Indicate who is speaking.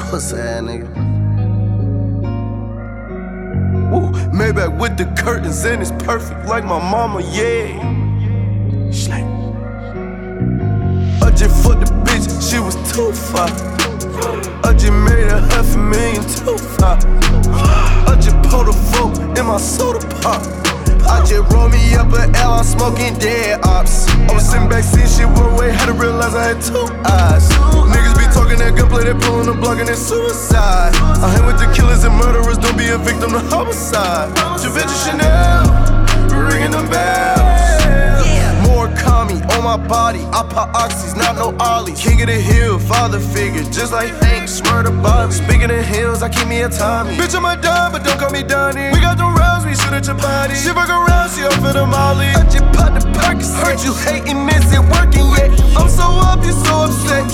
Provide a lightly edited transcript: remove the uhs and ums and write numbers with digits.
Speaker 1: Pussy ass nigga. Woo, Maybach with the curtains and it's perfect like my mama, yeah. Slay. I just fucked the bitch, she was too far. I just made $500,000 too far. I just pulled a fork in my soda pop. I just rolled me up an L, I'm smoking dead ops. I was sitting back seeing shit one way, had to realize I had two eyes. Niggas be talking that gunplay, they pulling the block and it's suicide. I hang with the killers and murderers, don't be a victim to homicide. Givenchy Chanel, ringing them bells. More Kami on my body, I pop oxys, not no ollies. King of the hill, father figure, just like Hank, Smurder Bobby. Speaking of hills, I keep me a Tommy. Bitch, I'm a dime, but don't call me Donnie. We got the rounds, we shoot at your body. She fuck around, she up for the molly. I just pop the Percocet. Heard you hating this, it working yet. I'm so up, you so upset.